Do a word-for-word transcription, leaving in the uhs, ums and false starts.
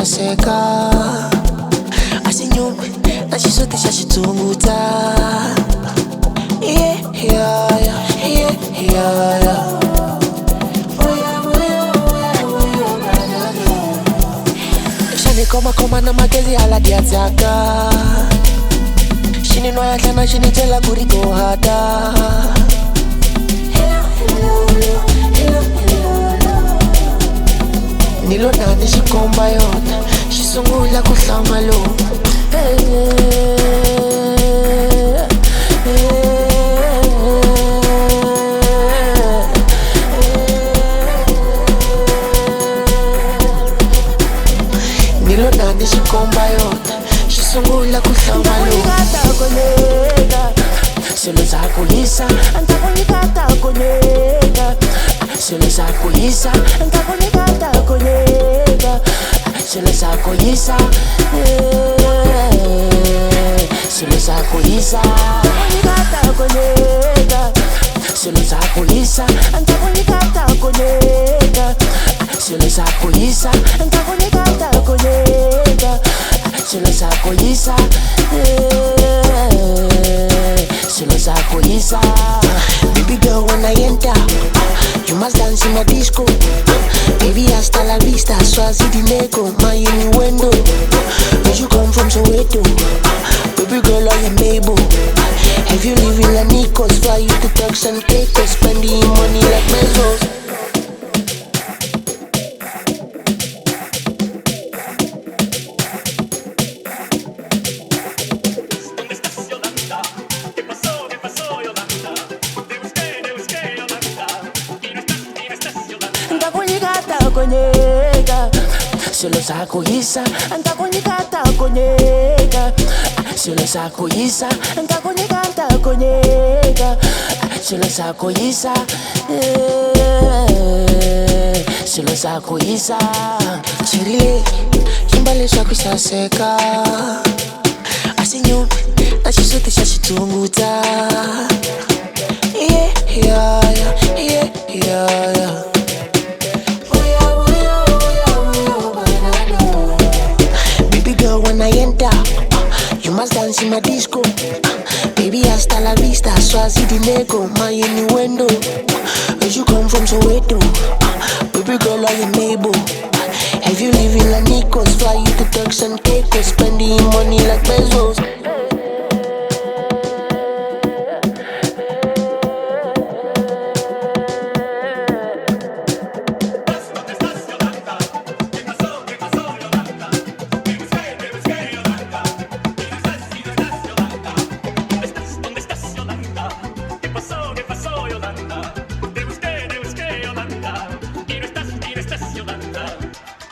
seka asinyume nachisote chachitsunguta. Yeah, yeah, yeah, yeah, yeah, yeah. Shani koma koma na magezi ala diataka. Shini noya tana shini tela kuriko hada. Nilo nani shikomba yona shisungula kuhlama lo. Hey, hey, hey. Nilo nani shikomba yona shisungula kuhlama lo. Solo zakuyisa antakunikata konyeka. Solo zakuyisa antakunikata konyeka. Solo zakuyisa Solo zakuyisa antakunikata konyeka. Solo zakuyisa antakunikata konyeka. Solo zakuyisa antakunikata konyeka. Solo zakuyisa Solo zakuyisa. Baby girl, when I enter, you must dance in my disco. Baby, hasta la vista, Swazi Dinego, my innuendo. Where you come from, Soweto? Baby girl, I am able. Have you live in La Nicos? Fly you to Turks and Caicos, spending money like Bezos. Solo zakuyisa antakunikata konyeka. Solo zakuyisa antakunikata konyeka. Solo zakuyisa Solo zakuyisa. Chirile kimbale shakusha seka asinyume nachisote chachitsunguta. Yeah, yeah, yeah, yeah, yeah, yeah. When I enter, uh, you must dance in my disco. uh, Baby, hasta la vista, Swazi Dinego, my innuendo. uh, Where you come from, Soweto? uh, Baby girl, I am able. uh, Have you live in La Nicos? Fly you to Turks and Caicos, spending money like Bezos. Yolanda, te busqué, te busqué, Yolanda, y no estás, y no estás, Yolanda.